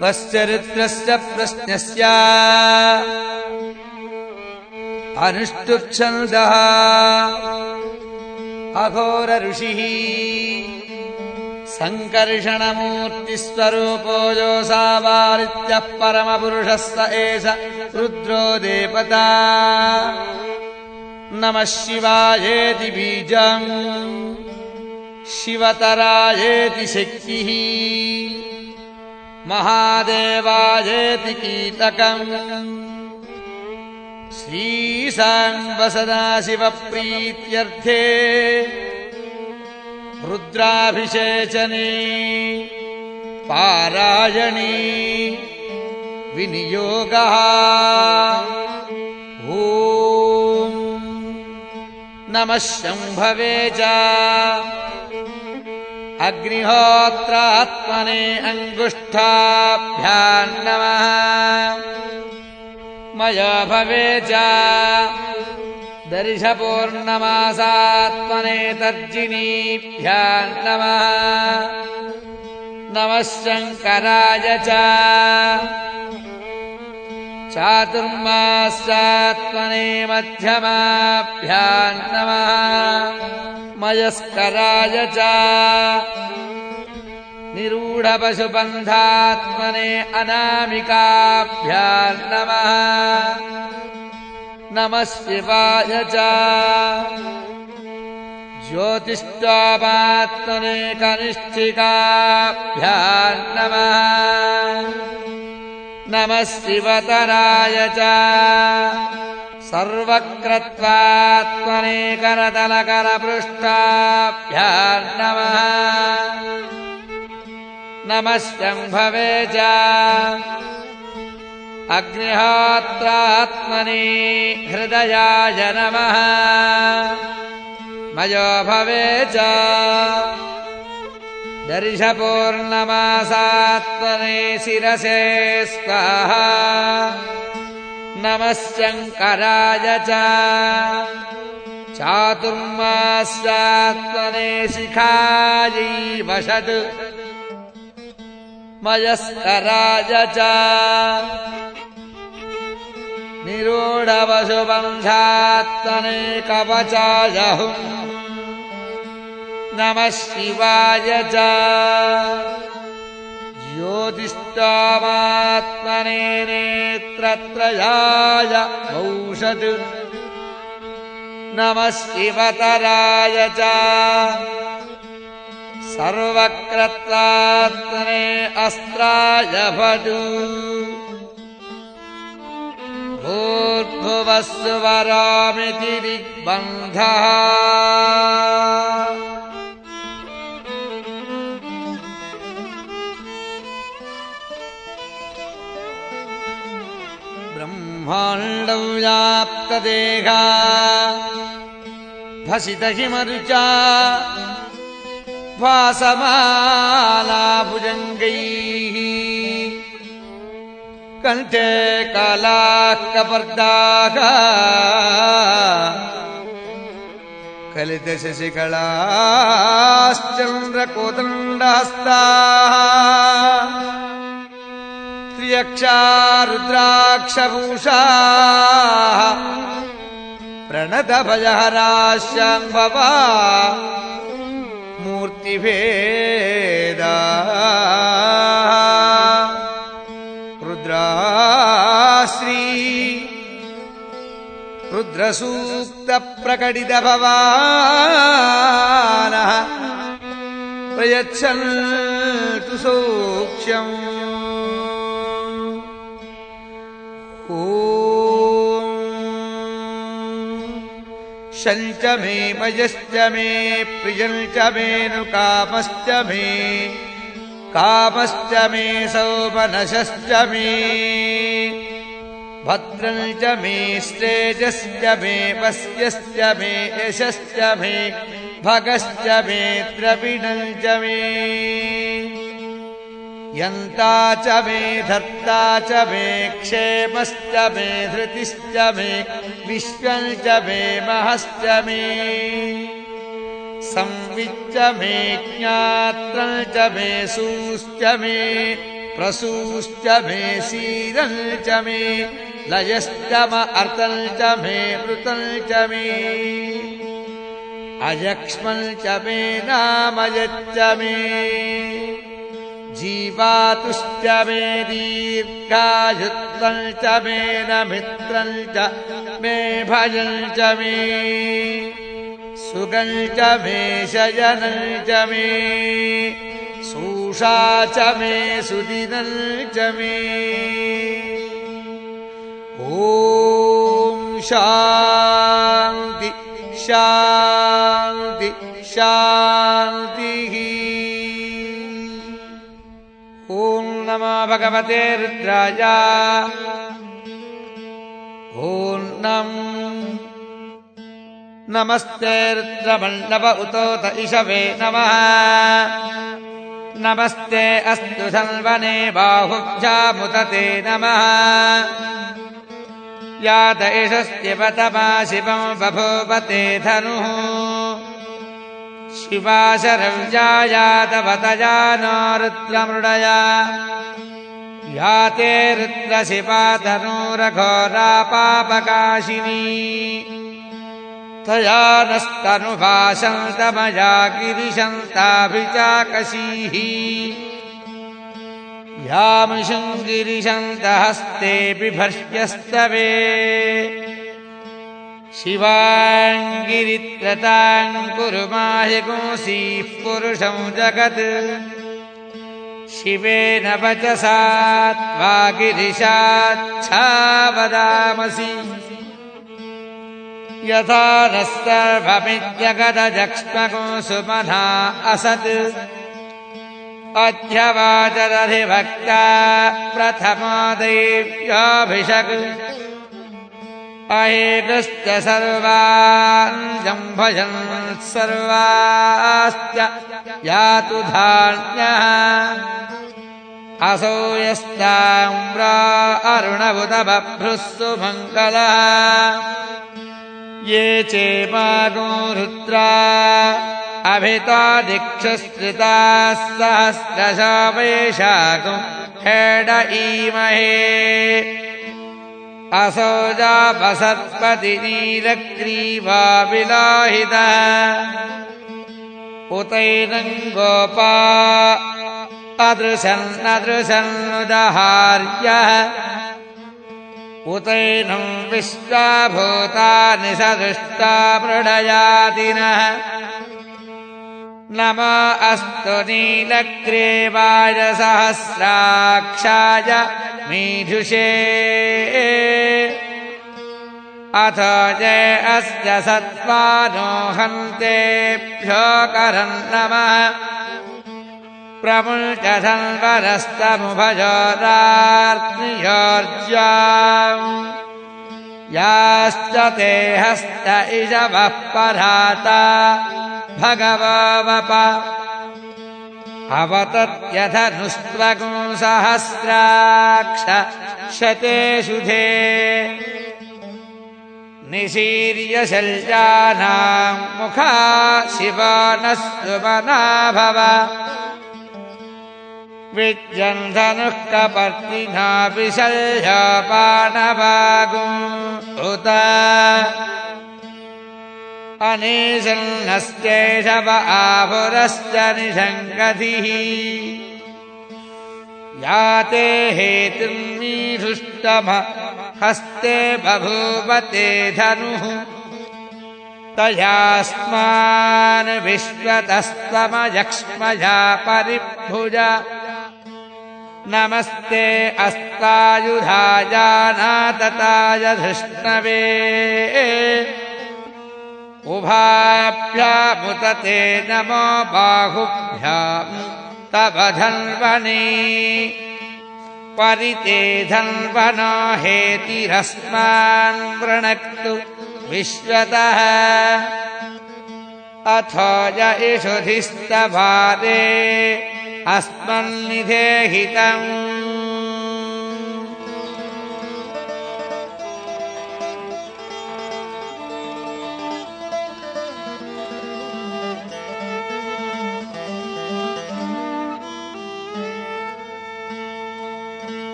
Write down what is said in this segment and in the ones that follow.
वश्चरित्रस्य प्रश्नस्य अनुष्टुप्छन्दः अघोर ऋषिः सङ्कर्षणमूर्तिस्वरूपो योऽसावारित्यः परमपुरुषः स एष रुद्रो देवता नमः शिवायेति बीजम् शिवतरायेति शक्तिः महादेवायेति कीलकम् श्रीसाम्ब सदाशिवप्रीत्यर्थे रुद्राभिषेचने पारायणे विनियोगः ॐ नमः शम्भवे च अग्निहोत्रात्मने अङ्गुष्ठाभ्यां नमः मया भवे च दर्शपूर्णमासात्मने तर्जिनीभ्यां नमः नमः शङ्कराय च चातुर्मास्यात्मने मध्यमाभ्यां नमः मयस्कराय च निरूढपशुबन्धात्मने अनामिकाभ्यां नमः नमः शिवाय च ज्योतिष्ठामात्मने कनिष्ठिकाभ्यां नमः नमः शिवतराय च सर्वक्रत्वात्मने करतलकरपृष्ठाभ्यां नमः नमः शम्भवे च अग्निहोत्रात्मने हृदयाय नमः मयो भवे च दर्शपूर्णमासात्मने शिरसे स्वाहा नमः शङ्कराय च चातुर्मास्यात्मने शिखायै वषट् मयस्कराय च निरूढपशुबन्धात्मने कवचाय हुम् नमः शिवाय च ज्योतिष्ठामात्मने नेत्रत्रयाय औषध नमः शिवतराय च सर्वक्रत्वात्मने अस्त्राय भटु भूर्भुवस्सुवरामिति दिग्बन्धः ब्रह्माण्डव्याप्तदेहा भसितहिमरुचा भासमालाभुजङ्गैः कण्ठे कालाः कपर्दाः कलितशशिकलाश्चन्द्रकोदण्डहस्ताः त्र्यक्षा रुद्राक्षभूषाः प्रणतभयहराशाम्भवा मूर्तिभेदा रुद्राश्री रुद्रसूक्तप्रकटितभवानः प्रयच्छन्तु सौक्ष्यम् शञ्च मे मयश्च मे प्रियञ्च मे नु कामश्च मे सौमनशश्च मे भद्रञ्च मे श्रेयश्च मे पस्यश्च मे यशश्च मे भगश्च मे द्रविणञ्च मे यन्ता च मे धर्ता च मे क्षेमश्च मे धृतिश्च मे विश्वं च मे महश्च मे संविच्च मे ज्ञात्रं च मे सूश्च मे प्रसूश्च मे सीरं च मे लयश्च अर्थं च मे मृतं च मे अयक्ष्मं च मे नामयच्च मे जीवातुश्च मे दीर्घायुत्वं च मे नमित्रं च मे भयं च मे सुगं च मे शयनं च मे सूषा च मे सुदिनं च मे ॐ शान्ति शान्ति शान्तिः। ॐ नमो भगवते रुद्राय। ॐ नमस्ते रुद्रमण्डप उतोत इषवे नमः। नमस्ते अस्तु सन्वने बाहुभ्यामुदते नमः। यात यशस्यवतमा शिवं बभूवते धनुः शिवा शरव्या यातवतया नो रुद्रमृडया याते रुद्रशिवा तनूरघोरा पापकाशिनी तया नस्तनुभाषन्तमया गिरिशन्ताभिचाकशीः यामिषं गिरिशन्तहस्ते बिभर्ष्यस्तवे शिवाङ्गिरित्रतां कुरु माहिगुंसीः पुरुषं जगत् शिवेन वचसा त्वा गिरिशाच्छा वदामसि यथा नः सर्वमित्यगदजक्ष्मगो सुमना असत् अध्यवाचदधिभक्ता प्रथमा देव्याभिषक् अहेतश्च सर्वान् जम्भजन् सर्वाश्च यातु धान्यः असौ यस्ताम्रा अरुणबुध बभ्रुः सुमङ्गलः ये चेमागो रुद्रा अभिता दिक्षुश्रिताः सहस्रशा वैशाखं हेड ईमहे असौ जापसत्पति नीलग्रीवा विलाहितः उतैनं गोपा अदृशन्नदृशन्नुदहार्यः उतैनं विश्वाभूतानि सदृष्टा मृडयातिनः नमो अस्तु नीलग्रीवाय सहस्राक्षाय मीढुषे अथ जय अस्य सत्त्वानो हन्तेभ्यो करं नमः प्रमुञ्चन्वरस्तमुभयोरार्त्नियोर्ज्याम् याश्च ते हस्त इषवः पराता भगवप अवतत्यधनुस्त्वगुं सहस्राक्ष शतेषुधे निशीर्य शल्यानां मुखा शिवा नः सुमना भव विज्जन्धनुः कपर्दिना विशल्यपानवागुम् उत अनीशन्नस्येषव आभुरश्च निषङ्गतिः याते हेतुर्मीधुष्टम हस्ते बभूवते धनुः तयास्मान् विश्वतस्त्वमयक्ष्मजा परिभुज नमस्ते अस्तायुधायानातताय धृष्णवे उभाभ्यामुतते नमो बाहुभ्यां तव धन्वने परिते धन्वनो हेतिरस्मान् वृणक्तु विश्वतः अथो य इषुधिस्तभारे अस्मन्निधेहितम्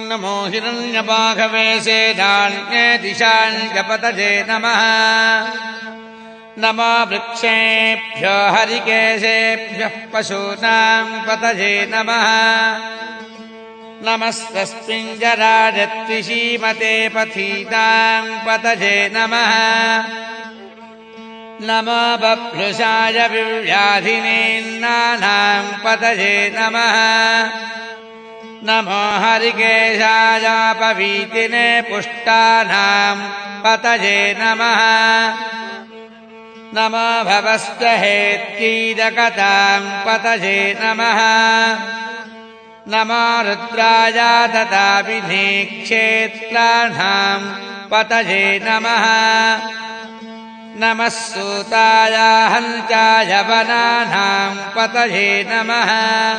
नमो हिरण्यबाघवे सेनान्ये दिशाञ्जपतये नमः नमो वृक्षेभ्यो हरिकेशेभ्यः पशूनां पतये नमः नमस्तस्मिञ्जराजत्विषीमते पथीनां पतये नमः नमो बभ्रुषाय विव्याधिनेन्नानां पतये नमः नमो हरिकेशायापवीतिने पुष्टानां पतये नमः नमो भवश्चहेत्कीदकतां पतये नमः नमो रुद्राय तथा विधिक्षेत्राणां पतये नमः नमः सूताय हन्ताय वनानां पतये नमः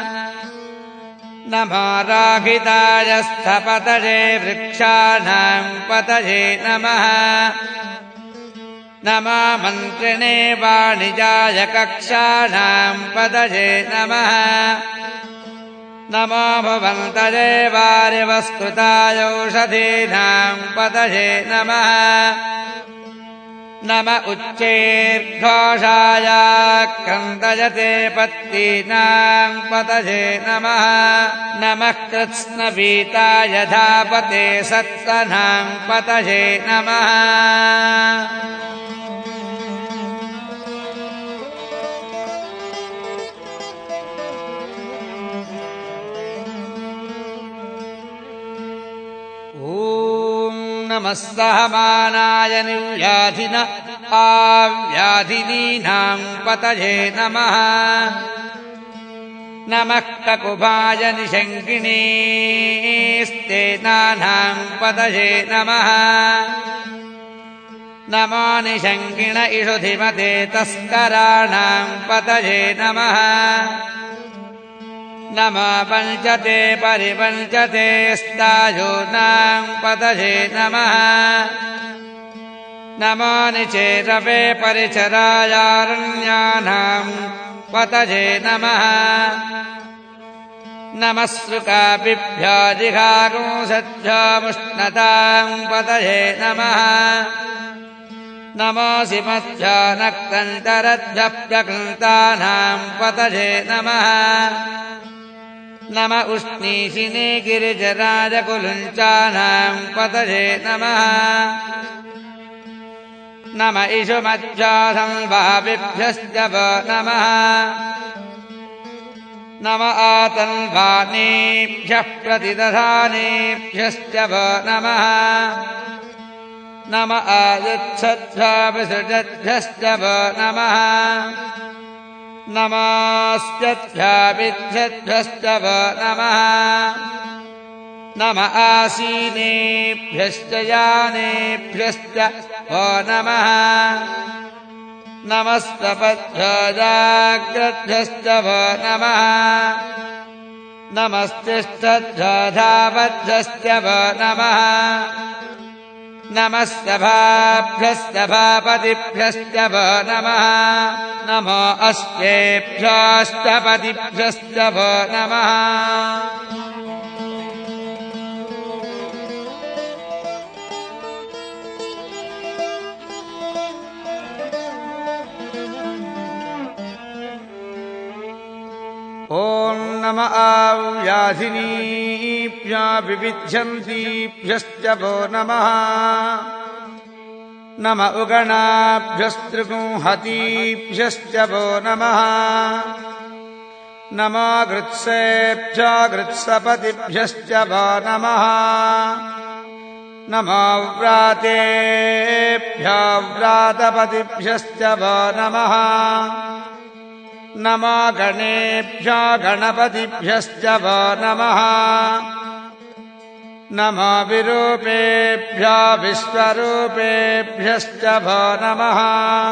नमो राघिताय स्थपतये वृक्षाणां पतये नमः नमो मन्त्रिणे वाणिजाय कक्षाणां पतये नमः नमो भवन्तये वारिवस्कृताय औषधीनां पतये नमः नम उच्चैर्घोषाय क्रन्दयते पत्तीनां पतये नमः नमः कृत्स्नवीताय धापते सत्तनां पतये नमः नमः सहमानाय निर्व्याधिन आव्याधिनीनां पतये नमः नमः ककुभाय निशङ्किणीस्तेनानां पतये नमः नमो निशङ्किण इषुधिमते तस्कराणां पतये नमः नमो पञ्चते परिपञ्चते स्तायूनां पतये नमः नमो निचेरवे परिचरायारण्यानां पतये नमः नमः सृकापिभ्यो जिघागुंसभ्यो मुष्णतां पतये नमः नमो सिमभ्यो नक्तन्तरभ्यः प्रकृतानां पतये नमः नम उष्णीषिने गिरिजराजकुलुञ्चानां पतये नमः नम इषुमध्यासंवाभिभ्यश्च वो नमः नम आतन्वानेभ्यः प्रतिदधानेभ्यश्च वो नमः नम आयुत्सद्भ्याविसृजद्भ्यश्च वो नमः नमस्त्यभ्याविद्भ्यश्च वो नमः नम आसीनेभ्यश्च यानेभ्यश्च वो नमः नमस्तपद्भ्यो जाग्रद्भ्यश्च वो नमः नमस्तिष्ठद्भ्यो धावद्भ्यश्च वो नमः नमस्तभाभ्यस्तभापतिभ्यश्च वो नमः नमो अस्तेभ्योऽष्टपतिभ्यश्च वो नमः ॐ नम आव्याधिनीभ्यो विविध्यन्तीभ्यश्च वो नमः नम उगणाभ्यस्त्रिगुंहतीभ्यश्च वो नमः नमो गृत्सेभ्यो गृत्सपतिभ्यश्च वो नमः नमो व्रातेभ्यो व्रातपतिभ्यश्च वो नमः नमो गणेभ्यो गणपतिभ्यश्च वो नमः नमो विरूपेभ्यो विश्वरूपेभ्यश्च वो नमः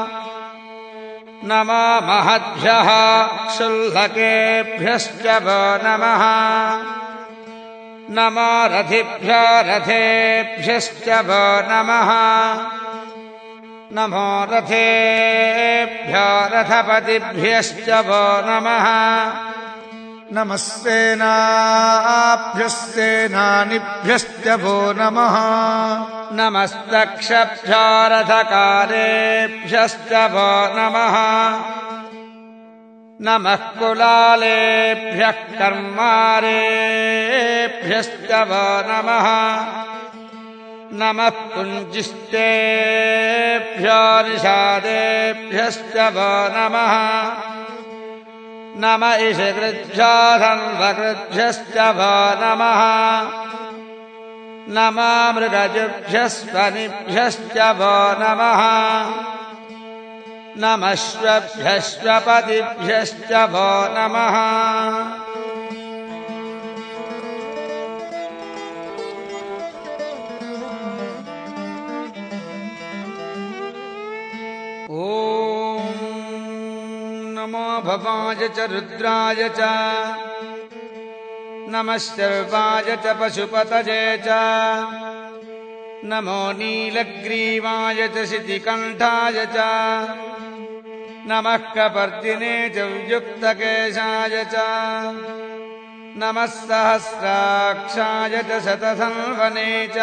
नमो महद्भ्यः क्षुल्लकेभ्यश्च वो नमः नमो रथिभ्यो रथेभ्यश्च वो नमः नमो रथेभ्यो रथपतिभ्यश्च वो नमः नमः सेनाभ्यश्चेनानिभ्यश्च वो नमः नमस्तक्षभ्यारथकारेभ्यश्च वो नमः नमः कुलालेभ्यः कर्मारेभ्यश्च वो नमः नमः पुञ्जिष्टेभ्यो निषादेभ्यश्च वो नमः नम इषकृभ्यो धन्वकृभ्यश्च वो नमः नमः मृगजुभ्यस्वनिभ्यश्च वो नमः नमः श्वभ्यश्वपतिभ्यश्च वो नमः नमो भवाय च रुद्राय च नमः शर्वाय च पशुपतये च नमो नीलग्रीवाय च शितिकण्ठाय च नमः कपर्दिने च युक्तकेशाय च नमः सहस्राक्षाय च शतधन्वने च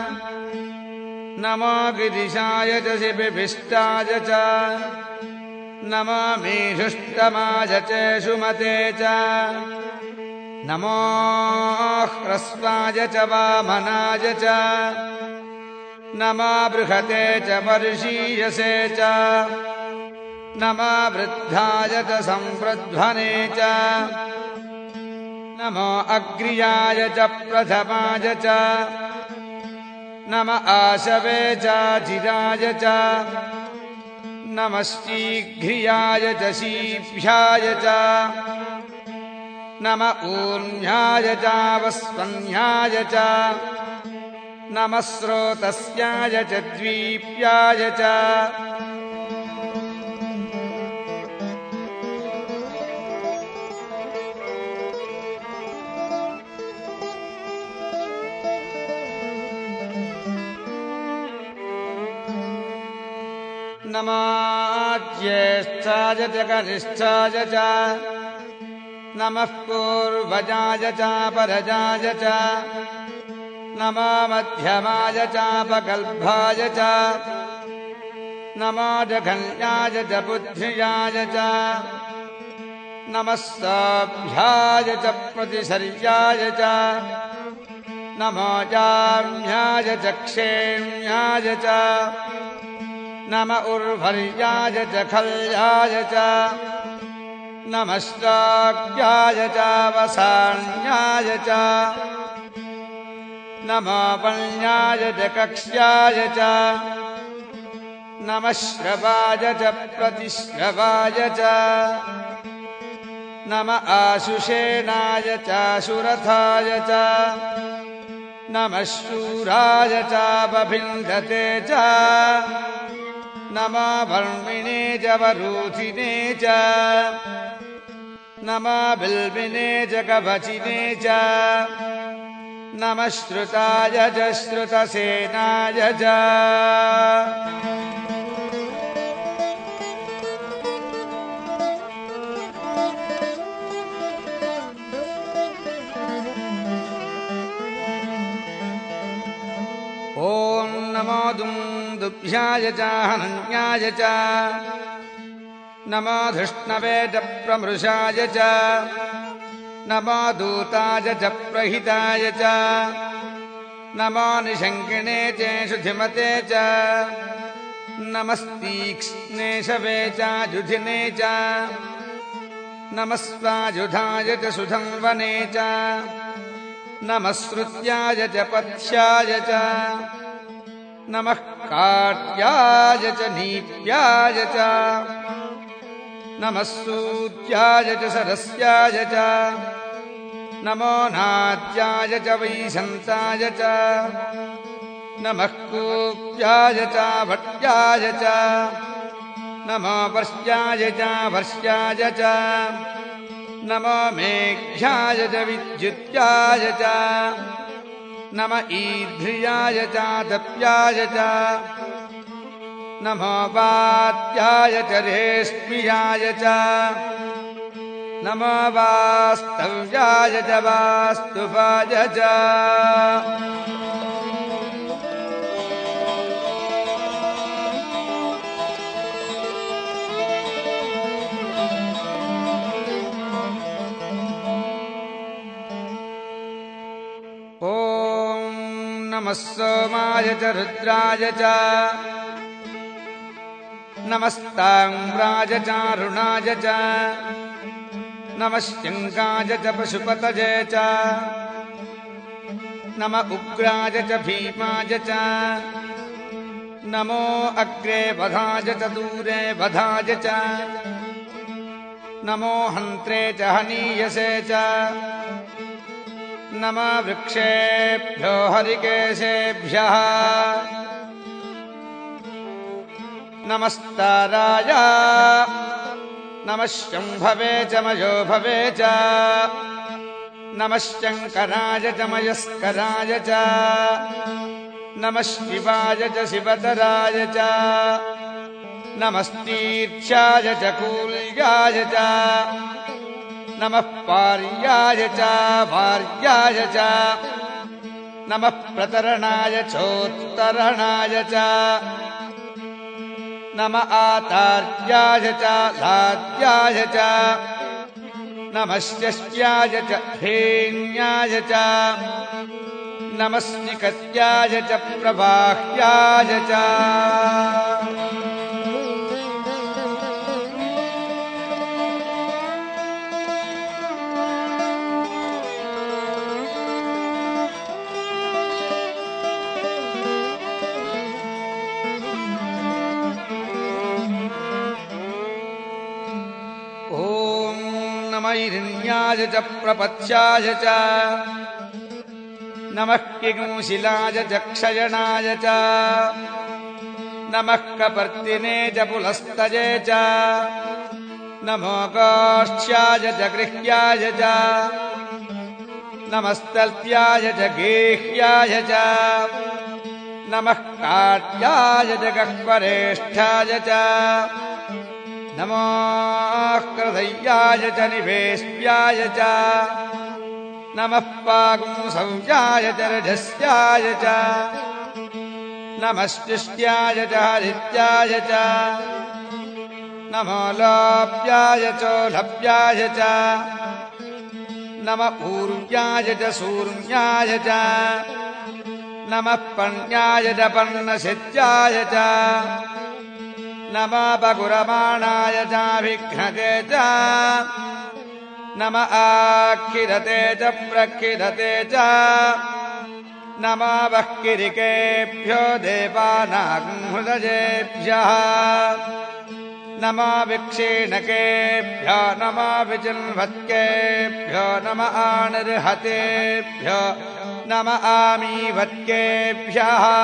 नमो गिरिशाय च शिबिभिष्टाय च नमो मेषुष्टमाय च सुमते च नमो ह्रस्वाय च वामनाय च नमो बृहते च वर्षीयसे च नमो वृद्धाय च संवृध्वने च नमो अग्र्याय च प्रथमाय च नम आशवे च चिराय च नमः शीघ्रियाय च शीभ्याय च नम ऊर्ण्याय च वस्वन्याय च नमः स्रोतस्याय च द्वीप्याय च नमो ज्येष्ठाय च कनिष्ठाय च नमः पूर्वजाय च परजाय च नमो मध्यमाय च पगल्भाय च नमो जघन्याय च बुद्धियाय च नमः साभ्याय च प्रतिशर्याय च नमो जाम्याय च क्षेम्याय च नम उर्वर्याय च खल्याय च नमश्चाज्ञाय च वसाण्याय च नमो वण्याय च कक्ष्याय च नमः श्रवाय च प्रतिश्रवाय च नम आशुषेणाय च सुरथाय च नमः शूराय च बभिन्धते च नमो वर्मिणे च वरूथिने च नमो बिल्बिने च कवचिने च नमः श्रुताय च श्रुतसेनाय च ॐ नमो दुन्दुभ्याय च हनन्याय च नमो धृष्णवे च प्रमृषाय च नमो दूताय च प्रहिताय च नमो निशङ्किने च शुधिमते च नमस्तीक्ष्णे शवे च जुधिने च नमस्वाजुधाय च सुधन्वने च नमः श्रुत्याय च पथ्याय च नमः काट्याय च नीप्याय च नमः सूत्याय च सरस्याय च नमो नाट्याय च वैशन्ताय च नमः कूप्याय च भट्याय च नमो वर्ष्याय च वर्ष्याय च नमो मेघ्याय च विद्युत्याय च नम ईध्रियाय च तप्याय च नमो वात्याय च रेष्म्याय च नमो वास्तव्याय च वास्तुपाय च नमः सोमाय च रुद्राय च नमस्ताम्राय चारुणाय च नमः शङ्काय च पशुपतये च नम उग्राय च भीमाय च नमो अग्रे वधाय च दूरे वधाय च नमो हन्त्रे च हनीयसे च नमः वृक्षेभ्यो हरिकेशेभ्यः नमस्ताराय नमः शम्भवे च मयोभवे च नमः शङ्कराय च मयस्कराय च नमः शिवाय च शिवतराय च नमस्तीर्च्याय च कूल्याय च नमः पार्याय च भार्याय च नमः प्रतरणाय चोत्तरणाय च नम आतार्याय च लाद्याय च नमः षष्ट्याय च धेन्याय च नमः स्निकत्याय च प्रबाह्याय च हिरण्याय च प्रपच्याय च नमः किंशिलाय च क्षयणाय च नमः कपर्दिने च पुलस्तये च नमो गोष्ठ्याय च गृह्याय च नमस्तल्प्याय च गेह्याय च नमः काट्याय च गह्वरेष्ठाय च नमो कृधय्याय च निवेश्याय च नमः पागुंसव्याय च रजस्याय च नमः शिष्ट्याय च हरित्याय च नमो लोप्याय चोलभ्याय च नमः ऊर्व्याय च सूर्याय च नमः पण्याय च पर्णसिद्ध्याय च नमः बगुरमाणाय च विघ्नते च नमः आखिरते च प्रखिरते च नमः वह्किरिकेभ्यो देवानाग्हृदयेभ्यः नमः विक्षीणकेभ्यो नमः विचिन्वत्केभ्यो नमः आनिर्हतेभ्यो नमः आमीवत्केभ्यः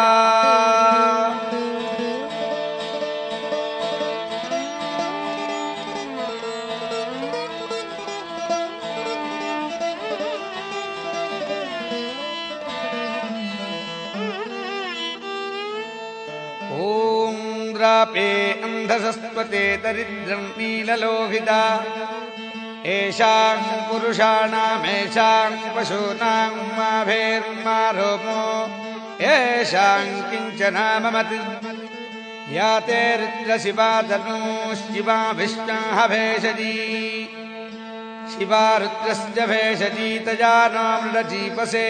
पे अन्धसस्पते दरिद्रं नीललोहिता एषां पुरुषाणामेषां पशूनां माभेर्मारोमो येषां किञ्चनाममत् या ते रुद्रशिवा तनूः शिवा विष्णुः भेषजी शिवा रुद्रस्य भेषजी तया नो मृडजीपसे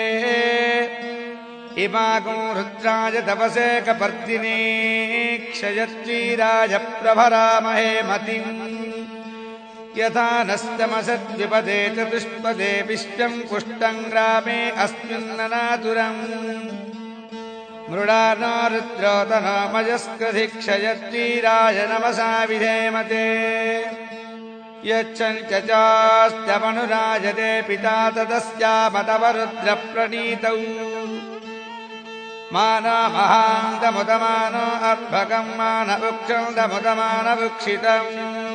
इमागो रुद्राय तपसे कपर्दिने क्षयत्वीराय प्रभरामहे मतिम् यथा नस्तमसद्विपदे चतुष्पदे विश्वं पुष्टं ग्रामे अस्मिन्ननातुरम् मृडानो रुद्रोतनो मयस्कृधि क्षयत्वीराय नमसा विधेमते यच्छन्त्यचास्त्यमनुराजते पिता तदस्यामतवरुद्रप्रणीतौ मानमहान्तमुदमानो अर्भकम् मानवुक्षन्तमुदमानवुक्षितम्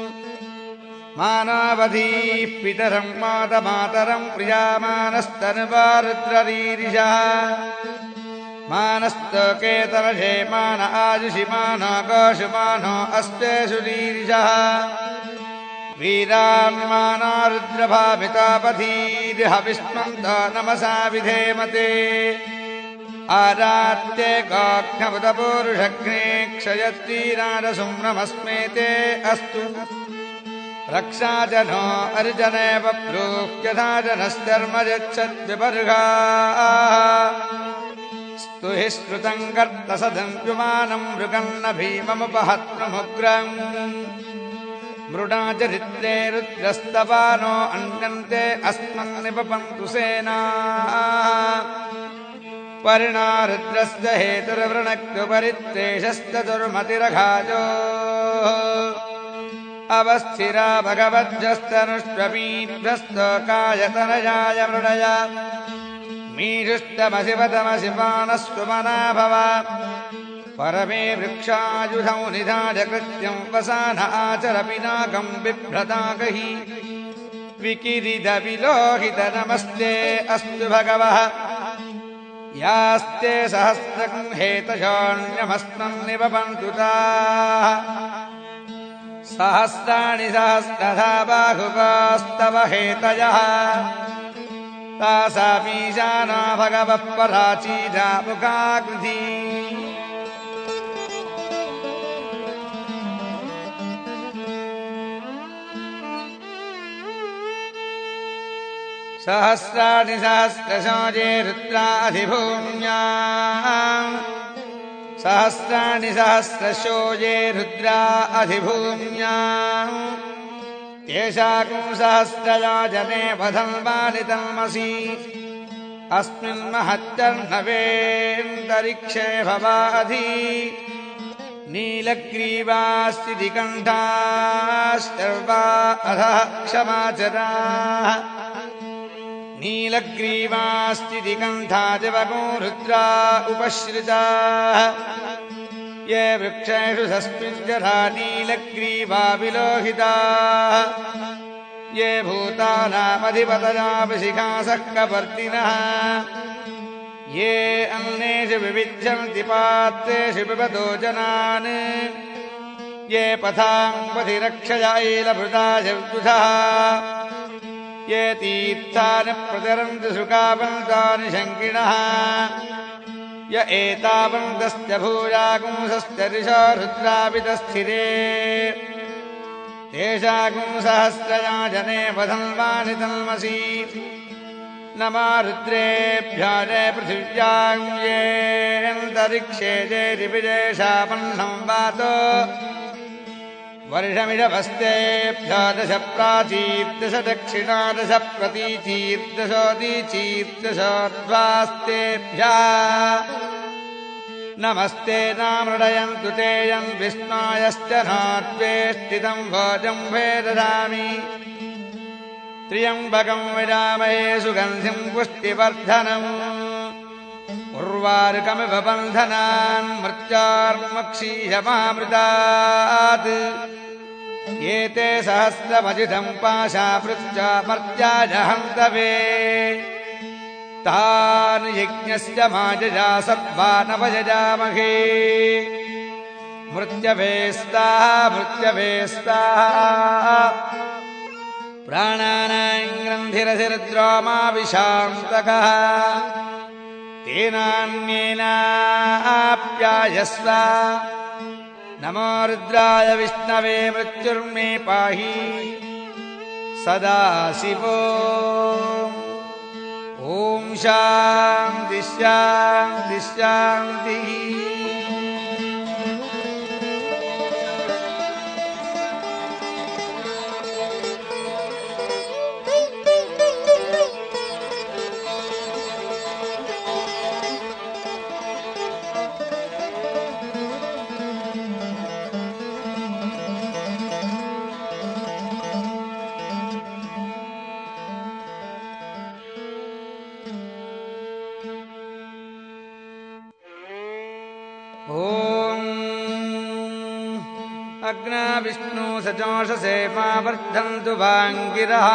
मानावधीः पितरम् मातमातरम् प्रियामानस्तनुवा रुद्ररीरिषः मानस्तोकेतरशे मान आयुषि मानो गोषु मानो अस्तेषु रीरिषः वीरान्मानारुद्रभामितापधीर्हविष्मन्तो नमसा विधेमते आरात्ये काघ्नमुदपूरुषघ्ने क्षयत्रीराजसुम्नमस्मेते अस्तु रक्षा च नो अर्जने बभ्रूह्यथा जनश्चर्म यच्छद्विपर्गाः स्तु हि श्रुतम् कर्तसदम् युमानम् मृगन्न भीममुपहत्प्रमुग्रम् मृडा चरित्रे रुद्रस्तवानो अन्यन्ते अस्मन्निपपन्तु सेनाः परिणा रुद्रस्य हेतुर्वृणक्तुपरित्रेषश्चतुर्मतिरघाजो अवस्थिरा भगवज्जस्तनुष्वपीभ्यस्तकायतनयाय मृडय मीषुष्टमसिपतमसि पानस्वमना भव परमे वृक्षायुधौ निधाय कृत्यं वसान आचर पिनाकं बिभ्रताकहि विकिरिदविलोहित नमस्ते अस्तु भगवः यास्ते सहस्रं हेतशोण्यमस्मन्निपपन्तु ताः सहस्राणि सहस्रधा बाहुवास्तव हेतयः तासामीशाना भगवः पराचीजा मुखाकृति सहस्राणि सहस्रशोजे रुद्राधिभूम्याम् सहस्राणि सहस्रशोजे रुद्राधिभूम्याम् येषाकं सहस्रयोजने वधन्वानि तन्मसि अस्मिन् महत्यर्णवेऽन्तरिक्षे भवाधि नीलग्रीवास्तिकण्ठाश्चर्वा अधः क्षमाचराः नीलग्रीवास्तिकण्ठादिवगो रुद्रा उपश्रिताः ये वृक्षेषु सस्मिञ्जरा नीलग्रीवा विलोहिताः ये भूतानामधिपतयाभिशिखासः कपर्दिनः ये अन्नेषु विविध्यन्ति पात्रेषु पिबतो जनान् ये पथाङ्पथिरक्षयायैलभृताय विबुधः ये तीर्थानि प्रचरन्ति सुखावन्तानि शङ्किणः य एतावन्तश्च भूयागुंसश्च दिशो रुद्रावितस्थिरे तेषागुंसहस्रयाजने वधन्वानि तन्मसि नमा रुद्रेभ्यो जय पृथिव्यां येऽन्तरिक्षे जयदिविजयशापन्नं वातो वर्षमिषभस्तेभ्यो दश प्राचीर्दश दक्षिणा दश प्रतीचीर्दशोदीचीर्दशोर्ध्वास्तेभ्यः नमस्ते नामृडयन्तु ते यन् विस्मायश्च नाद्वेष्टितं भोजं भेदधामि त्र्यम्बकं विरामहे सुगन्धिं पुष्टिवर्धनम् उर्वारुकमिव बन्धनान् मृत्योर्मुक्षीयमामृतात् एते सहस्रमजितं पाशापृत्या मर्त्याजहन्तवे तान् यज्ञस्य माजजा सत्त्वानवयजामहे मृत्यभेस्ताः प्राणानां ग्रन्थिरसिरुद्रोमाविशान्तकः तेनान्येनाप्यायस्व नमो रुद्राय विष्णवे मृत्युर्मे पाहि सदा शिवो ॐ शान्ति शान्ति शान्तिः अग्ना विष्णु सचोषसे मा वर्धन्तु वाङ्गिरः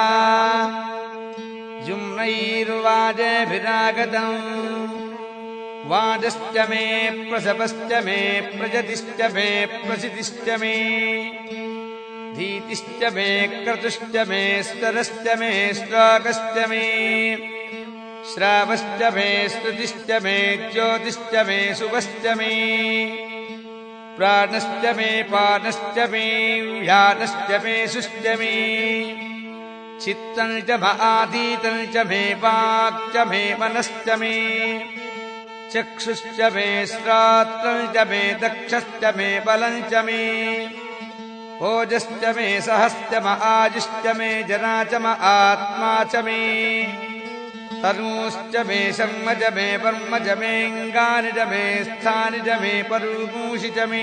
जुम्नैर्वाजेभिरागतम् वाजश्च मे प्रसवश्च मे प्रजतिश्च मे प्रसितिश्च मे धीतिश्च मे क्रतुश्च मे स्तरश्च मे श्लोकश्च मे श्रावश्च मे स्तुतिश्च मे ज्योतिश्च मे शुभश्च मे प्राणश्च मे पानश्च मे व्यानश्च मे शुश्च मे चित्तं च आधीतं च मे वाक् च मे मनश्च मे चक्षुश्च मे श्रोत्रं च मे दक्षश्च मे बलं च मे ओजश्च मे सहश्च म आयुश्च मे जना च म आत्मा च मे तनूश्च मे शर्म च मे वर्म च मेऽङ्गानि च मे स्थानि च मे परूपूषि च मे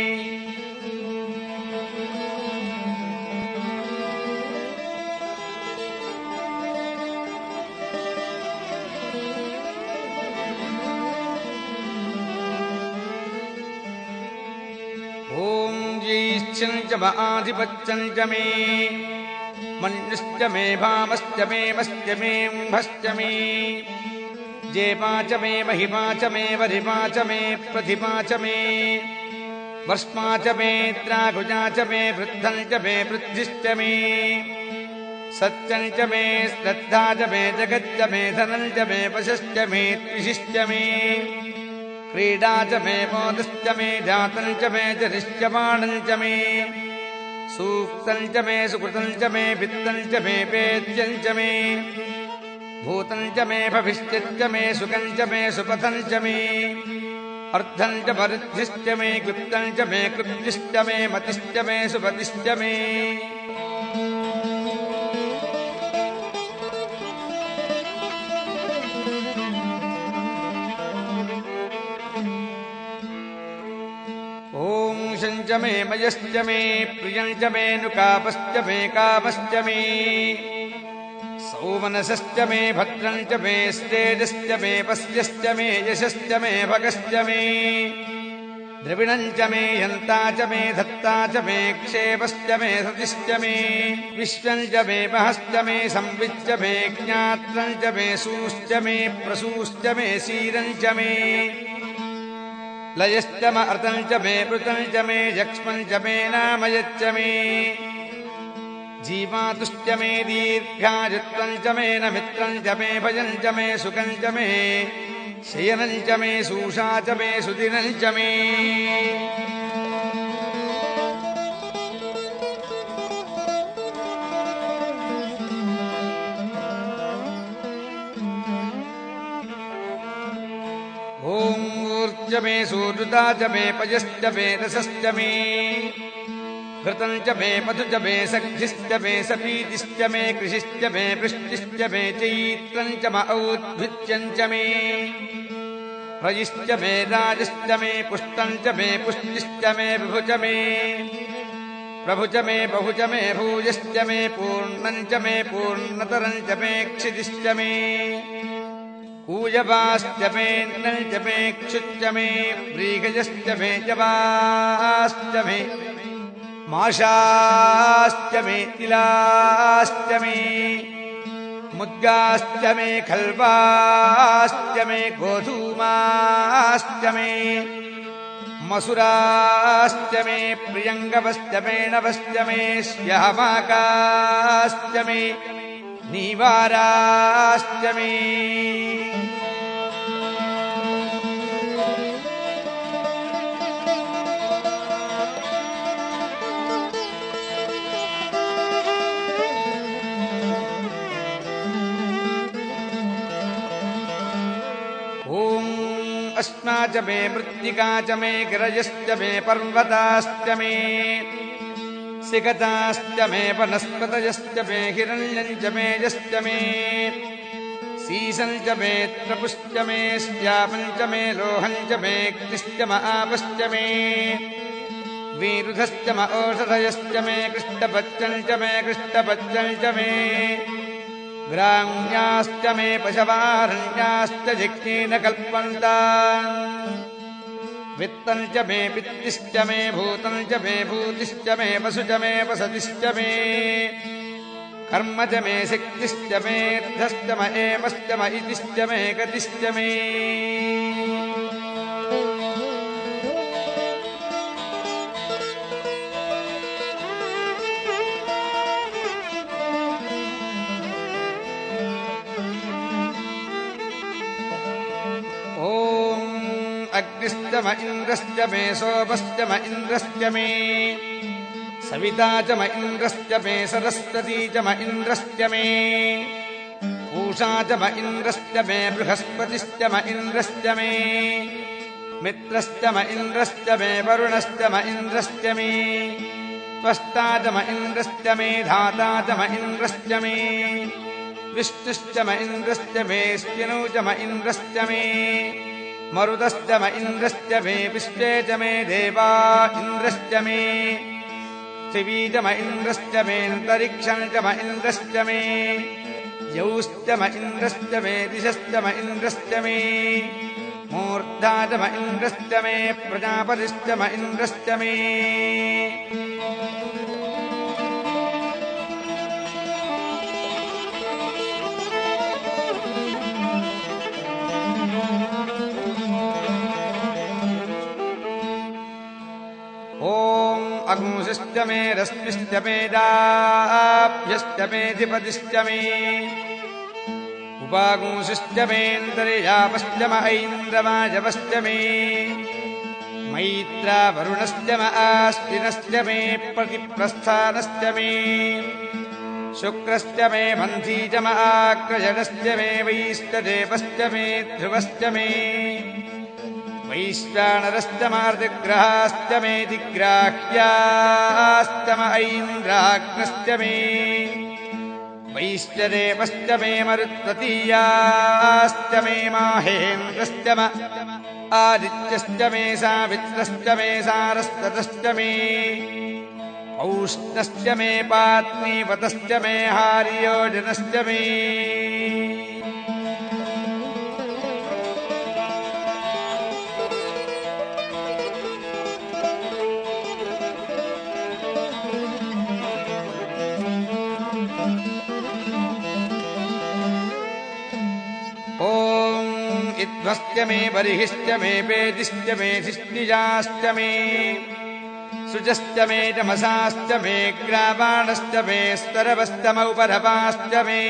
ॐ ज्यैश्चं च म आधिपत्यं च मे मन्युश्च मे भामश्च मे वश्च मे म्भश्च मे जेमा च मे महिमा च मे वरिमा च मे प्रतिमा च मे वर्ष्मा च मे द्रागुजा च मे वृद्धं च मे वृद्धिश्च मे सत्यं च मे श्रद्धा च मे जगच्च मे धनं च मे वशश्च मे त्रिशिश्च मे क्रीडा च मे मोदश्च मे जातं च मे जनिश्चमानं च मे सूक्तं च मे सुकृतं च मे वित्तं च मे वेद्यं च मे भूतं च मे भविष्यत् च मे सुखं च मे सुपथं च मे अर्धं च परिद्धिश्च मे गुप्तं च मे कृप्तिश्च मे मतिश्च मे सुपतिश्च मे च मे मयश्च मे प्रियं च मे नुकापश्च मे कामश्च मे सौमनसश्च मे भद्रं च मे स्तेजश्च मे पस्यश्च मे यशश्च मे भगश्च मे द्रविणं च मे यन्ता च मे धत्ता च मे क्षेपश्च मे सतिश्च मे विश्वं च मे महश्च मे संविच्च मे ज्ञात्रं च मे सूश्च मे प्रसूश्च मे शीरं च मे लयश्च म अर्तं च मे मृतं च मे यक्ष्मं च मे नामयच्च मे जीवातुश्च मे दीर्घायुत्वं च मे नमित्रं च मे भयं च मे सुखं च मे शयनं च मे सूषा च मे सुदिनं च मे च मे सूरुता च मे पयश्च मे रसश्च मे घृतं च मे मधु च मे सख्यश्च मे सपीतिश्च मे कृषिश्च मे वृष्टिश्च मे चैत्रं च म औद्भित्यं च मे रजिश्च मे राजश्च मे पुष्टं च मे पुष्टिश्च मे विभु च मे प्रभु च मे बहु च मे भूयश्च मे पूर्णं च मे पूर्णतरं च मे क्षितिश्च मे कूजवाश्च मे नं च मे क्षुच्च मे व्रीगजश्च मे जवाश्च मे माशाश्च मे तिलाश्च मे मुद्गाश्च मे खल्वाश्च मे गोधूमाश्च मे मसुराश्च मे प्रियङ्गवश्च मे नवश्च मे श्यामाकाश्च मे नीवाराश्च मे अस्मा च मे मृत्तिका च मे गिरयश्च मे पर्वताश्च मे सिकताश्च मे वनस्पतयश्च मे हिरण्यं च मे यश्च मे सीसं च मे त्रपुश्च मे श्यामं च मे लोहं च मे कृष्ण आपश्च मे वीरुधश्च म ओषधयश्च मे कृष्णपच्चं च मे कृष्णपच्चं च मे ग्राम्याश्च मे पशवारण्याश्च जिह्नेन कल्पन्तान् वित्तं च मे वित्तिश्च मे भूतं च मे भूतिश्च मे वसु च मे वसतिश्च मे कर्म च मे शक्तिश्च मे र्धश्च म एवश्च म इतिश्च मे गतिश्च मे ॐ अग्निश्च म इन्द्रश्च मे सोमश्च म इन्द्रश्च मे सविता च म इन्द्रश्च मे सरस्वती च म इन्द्रश्च मे पूषा च म इन्द्रश्च मे बृहस्पतिश्च म इन्द्रश्च मे मित्रश्च म इन्द्रश्च मे वरुणश्च म इन्द्रश्च मे त्वष्टा च म इन्द्रश्च मे धाता च म इन्द्रश्च मे विष्णुश्च म इन्द्रश्च मे स्त्यनौ च म इन्द्रश्च मे मरुतश्च म इन्द्रश्च मे विश्वे च मे देवा इन्द्रश्च मे पृथिवी च म इन्द्रश्च मेऽन्तरिक्षं च म इन्द्रश्च मे यौश्च म इन्द्रश्च मे दिशश्च म इन्द्रश्च मे मूर्धा च म इन्द्रश्च मे प्रजापतिश्च म इन्द्रश्च मे ॐ अगुंसिश्च मे रश्मिश्च मे दाभ्यश्च मेऽधिपतिश्च मे उपागुंसिश्च मेऽन्तर्यामश्च म ऐन्द्रवायवश्च मे मैत्रा वरुणश्च म आस्तिनश्च मे प्रतिप्रस्थानश्च मे शुक्रश्च मे मन्थी च म आक्रजनश्च मे वैश्वदेवश्च मे ध्रुवश्च मे वैश्वानरश्च मार्दिग्रहाश्च मे दिग्राह्याश्च म ऐन्द्राग्नश्च मे वैश्वदेवश्च मे मरुत्वतीयाश्च मे माहेन्द्रश्च म आदित्यश्च मे सावित्रश्च मे सारस्वतश्च मे औष्णश्च मे पात्नीवतश्च मे हार्योजनश्च मे इध्वश्च मे बर्हिश्च मे पेदिश्च मे धिष्णिजाश्च मे सुजश्च मे जमसाश्च मे ग्रावाणश्च मे स्तरवश्च मौपरपाश्च मे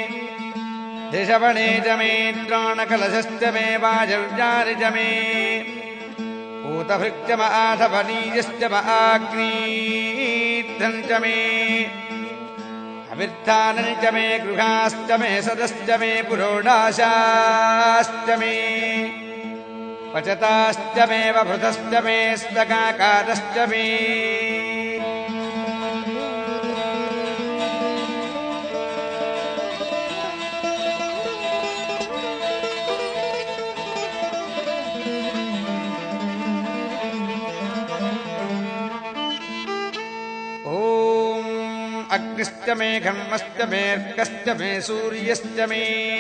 ऋषवणे च मे द्रोणकलशश्च मे वाजव्यानि च मे पूतभृक् च म आधवनीयश्च म आग्नीध्रम् च मे अविर्धानम् च मे गृहाश्च मे सदश्च मे पुरोडाशाश्च मे पचताश्च मे वभृतश्च मे स्तकाकारश्च मे अग्निश्च मे घर्मश्च मेऽर्कश्च मे सूर्यश्च मे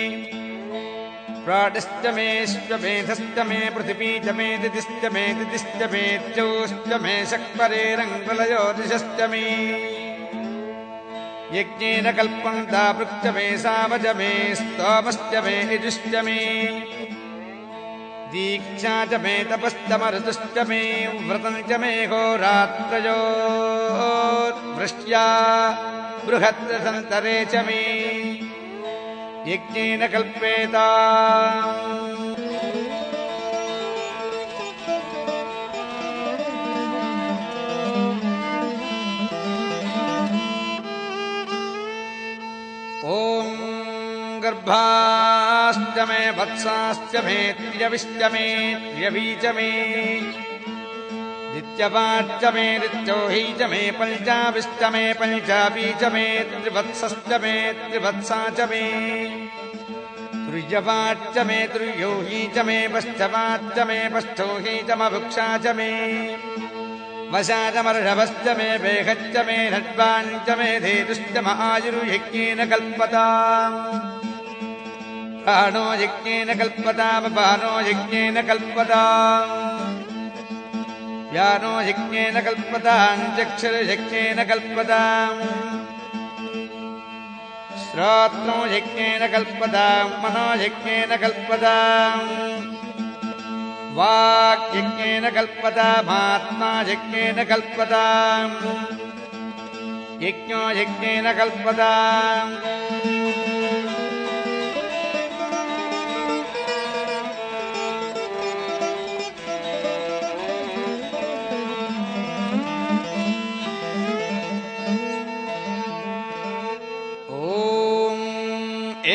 प्राणश्च मेऽश्वमेधश्च मे पृथिवी च मे दिदिश्च मे दिदिश्च मे द्यौश्च मे शक्परेरङ्गुलयोदिशश्च मे यज्ञेन कल्पन्ता पृक्च मे सावज मे स्तोमश्च मे यजुश्च मे दीक्षा च मे तपश्च मरुतुश्च मे व्रतम् च मे होरात्रयोर्वृष्ट्या बृहद्रसन्तरे च मे यज्ञेन कल्पेता ॐ गर्भाश्च मे वत्साश्च मे त्र्यविश्च मे त्र्यवी च मे दित्यवाच्च मे दित्योही च मे पञ्चाविश्च मे पञ्चावी च मे त्रिवत्सश्च मे त्रिवत्सा च मे तुर्यवाच्च मे तुर्योही च मे पश्चवाच्च मे पष्ठोही च मभुक्षा च मे वशाचमर्षभश्च मे वेहच्च मे नड्वाञ्च मे धेतुश्च म आयुर्यज्ञेन कल्पताम् प्राणो यज्ञेन कल्पतामपानो यज्ञेन कल्पताम् व्यानो यज्ञेन कल्पताम् चक्षुर्यज्ञेन कल्पताम् श्रोत्रो यज्ञेन कल्पताम् मनो यज्ञेन कल्पताम् वाक् यज्ञेन कल्पतामात्मा यज्ञेन कल्पताम् यज्ञो यज्ञेन कल्पताम् ॐ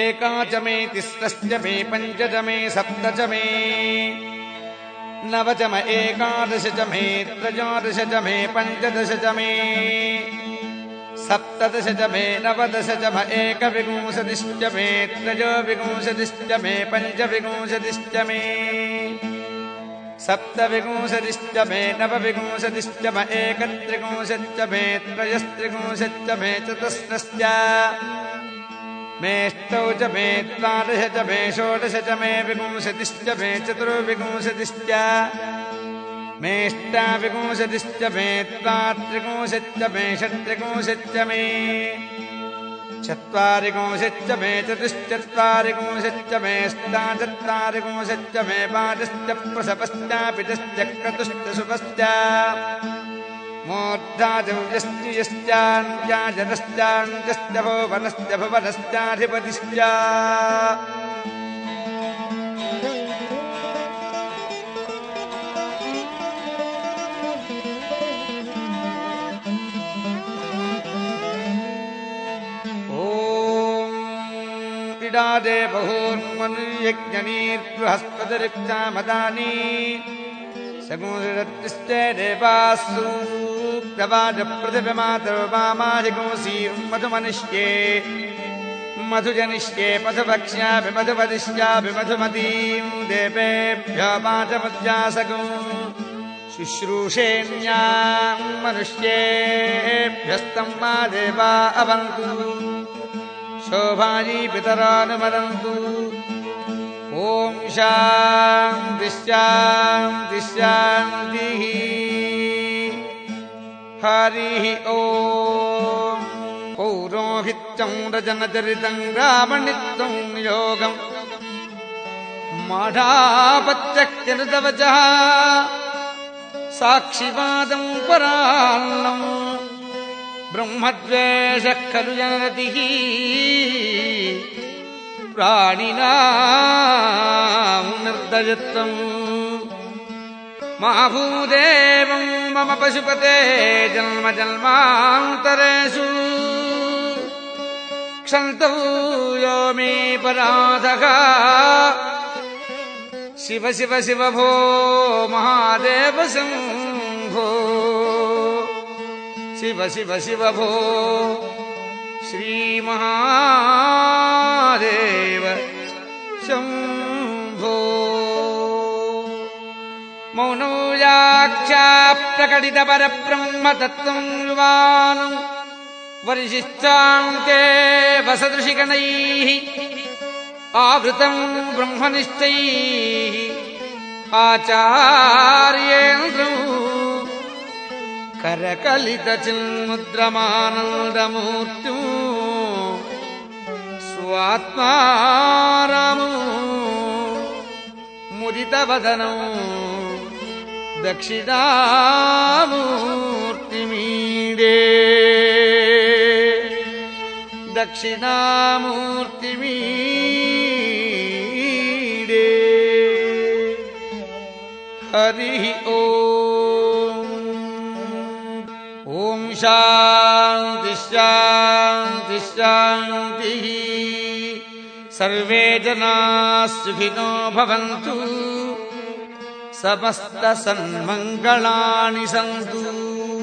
एकाच मे तिस्रश्च मे पञ्चच मे सप्तच मे नवच मे एकादश च मे त्रयोदश च मे पञ्चदश च मे सप्तदश च मे नवदश च मे एकविंशतिश्च मे त्रयोविंशतिश्च मे पञ्चविंशतिश्च मे सप्तविंशतिश्च मे नवविंशतिश्च मे एकत्रिंशच्च मे त्रयस्त्रिंशच्च मे चतुस्रश्च मेष्टौ च मे द्वादश च मे षोडश च मे विंशतिश्च मे चतुर्विंशतिश्च मेष्टाविंशतिश्च मे द्वात्रिंशच्च मे षट्त्रिंशच्च मे चत्वारिंशच्च मे चतुश्चत्वारिंशच्च मे अष्टाचत्वारिंशच्च मे पादश्च प्रसवश्चापितश्च क्रतुश्च शुभश्च मूर्धाजौजश्च यश्चान्त्याजनश्चान्त्यश्च भुवनश्च भुवनश्चाधिपतिश्च इडादे बहुर्मनुयज्ञनीर्बृहस्पतिरिक्तामदानी सगुंसृतिश्च देवासु प्रवादप्रतिभमातर्वामाधिकोऽसीर्मधुमनिष्ये मधुजनिष्ये पथुभक्ष्यापि मधुपदिश्यापि मधुमतीं देवेभ्यो पाचमध्यासगो शुश्रूषेण्यां मनुष्येभ्यस्तं मा देवा अवन्तु शोभाजी पितरानुमदन्तु ॐ शान्तिः शान्तिः शान्तिः हरिः ॐ पौरोहित्यं रजनचरितं रामनित्यं योगं माढापत्यक्यनुतवचः साक्षिवादं परान्नम् ब्रह्मद्वेषः खलु जनरतिः प्राणिनां निर्दयत्वम् महाभूदेवं मम पशुपते जन्म जन्मान्तरेषु क्षन्तव्यो मे पराधः शिव शिव शिव भो महादेव शम्भो शिव शिव शिव भो श्रीमहादेव शम्भो मौनौजाख्या प्रकटितपरब्रह्मतत्त्वं युवानं वरिशिष्टान्ते वसदृशिगणैः आवृतं ब्रह्मनिष्ठैः आचार्येन्द्रौ करकलितचिन्मुद्रमानन्दमूर्तिं स्वात्मारामो मुदितवदनौ दक्षिणामूर्तिमीडे दक्षिणामूर्तिमीडे हरिः ॐ ॐ शान्तिः शान्तिः शान्तिः सर्वे जनाः सुखिनो भवन्तु समस्तसन्मङ्गलानि सन्तु।